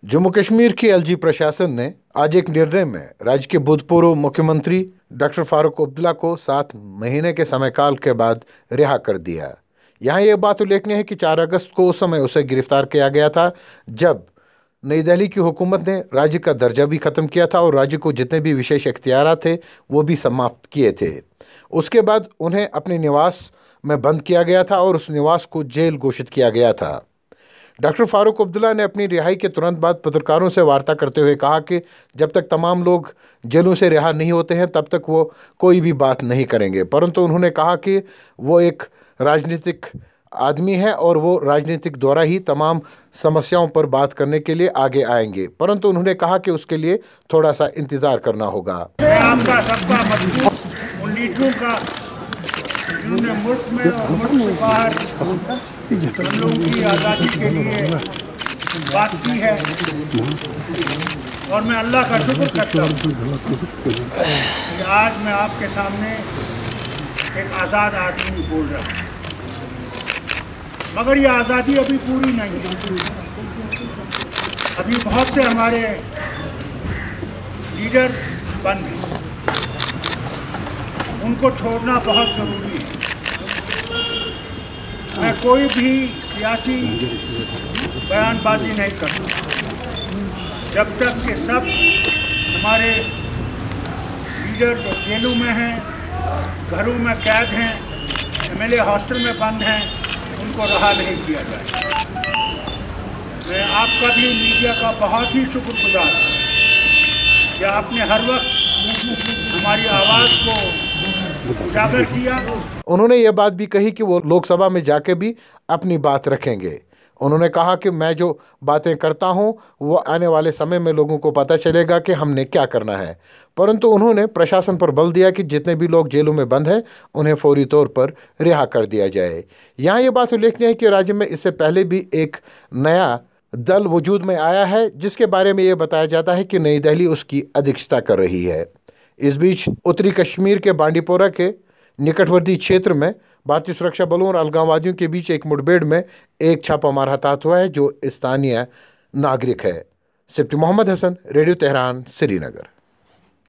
जम्मू कश्मीर की एलजी प्रशासन ने आज एक निर्णय में राज्य के भूतपूर्व मुख्यमंत्री डॉक्टर फारूक अब्दुल्ला को 7 महीने के समय काल के बाद रिहा कर दिया। यहाँ यह बात उल्लेखनीय है कि 4 अगस्त को उस समय उसे गिरफ्तार किया गया था, जब नई दिल्ली की हुकूमत ने राज्य का दर्जा भी ख़त्म किया था और राज्य को जितने भी विशेष इख्तियारात थे वो भी समाप्त किए थे। उसके बाद उन्हें अपने निवास में बंद किया गया था और उस निवास को जेल घोषित किया गया था। डॉक्टर फारूक अब्दुल्ला ने अपनी रिहाई के तुरंत बाद पत्रकारों से वार्ता करते हुए कहा कि जब तक तमाम लोग जेलों से रिहा नहीं होते हैं तब तक वो कोई भी बात नहीं करेंगे। परंतु उन्होंने कहा कि वो एक राजनीतिक आदमी है और वो राजनीतिक द्वारा ही तमाम समस्याओं पर बात करने के लिए आगे आएंगे, परंतु उन्होंने कहा कि उसके लिए थोड़ा सा इंतजार करना होगा। आपका सबका मजबूत उन लीडरों का जिन्होंने मुल्क में और मुल्क से बाहर हम लोगों की आज़ादी के लिए बात की है, और मैं अल्लाह का शुक्र करता हूँ कि आज मैं आपके सामने एक आज़ाद आदमी बोल रहा हूँ। मगर ये आज़ादी अभी पूरी नहीं है। अभी बहुत से हमारे लीडर बंद हैं, उनको छोड़ना बहुत ज़रूरी है। मैं कोई भी सियासी बयानबाजी नहीं करता जब तक कि सब हमारे लीडर जो जेलों में हैं, घरों में कैद हैं, एमएलए हॉस्टल में बंद हैं, उनको रहा नहीं किया जाए। मैं आपका भी, मीडिया का बहुत ही शुक्रगुजार हूँ कि आपने हर वक्त हमारी आवाज़ को उजागर किया। उन्होंने ये बात भी कही कि वो लोकसभा में जाके भी अपनी बात रखेंगे। उन्होंने कहा कि मैं जो बातें करता हूं वो आने वाले समय में लोगों को पता चलेगा कि हमने क्या करना है। परंतु उन्होंने प्रशासन पर बल दिया कि जितने भी लोग जेलों में बंद हैं उन्हें फौरी तौर पर रिहा कर दिया जाए। यहाँ ये बात उल्लेखनीय है कि राज्य में इससे पहले भी एक नया दल वजूद में आया है, जिसके बारे में ये बताया जाता है कि नई दिल्ली उसकी अध्यक्षता कर रही है। इस बीच उत्तरी कश्मीर के बांडीपोरा के निकटवर्ती क्षेत्र में भारतीय सुरक्षा बलों और अलगाववादियों के बीच एक मुठभेड़ में एक छापामार हताहत हुआ है, जो स्थानीय नागरिक है। सिप्टी मोहम्मद हसन, रेडियो तेहरान, श्रीनगर।